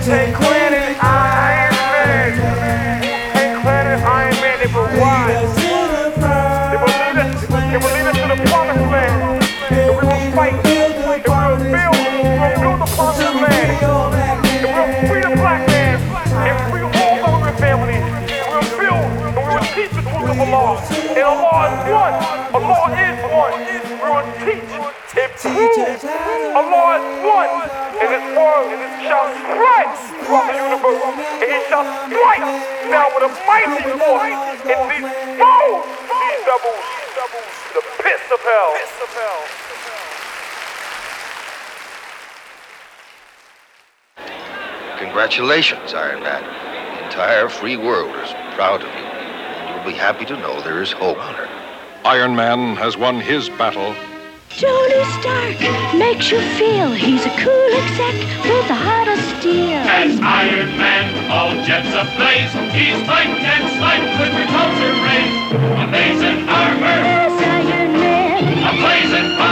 Take planet Iron Man. Take planet Iron Man. They will rise. They will lead us to the promised land. And we will fight. And we will build the promised land. And we will free the black man. And free all immigrant families. And we will build. And we will teach the truth of Allah. And Allah is one. Allah is one. We will teach and prove Allah is one. And His word shall spread throughout the universe. And He shall strike now with a mighty force and expose these devils to the pits of hell. Congratulations, Iron Man. The entire free world is proud of you. And you'll be happy to know there is hope on Earth. Iron Man has won his battle. Tony Stark makes you feel he's a cool exec with a heart of steel. As Iron Man, all jets ablaze, he's fighting against life with repulsor rays. Amazing armor, Yes, Iron Man. a blazing